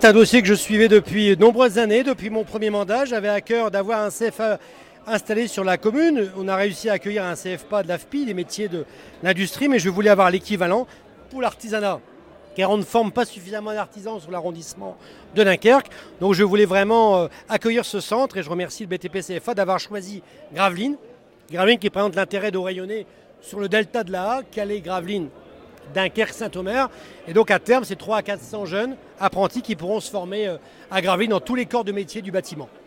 C'est un dossier que je suivais depuis de nombreuses années, depuis mon premier mandat. J'avais à cœur d'avoir un CFA installé sur la commune. On a réussi à accueillir un CFPA de l'AFPI, des métiers de l'industrie, mais je voulais avoir l'équivalent pour l'artisanat, car on ne forme pas suffisamment d'artisans sur l'arrondissement de Dunkerque. Donc je voulais vraiment accueillir ce centre et je remercie le BTP CFA d'avoir choisi Gravelines. Gravelines qui présente l'intérêt de rayonner sur le delta de la Hague, Calais, Gravelines, Dunkerque, Saint-Omer. Et donc à terme, c'est 300 à 400 jeunes apprentis qui pourront se former à Gravelines dans tous les corps de métier du bâtiment.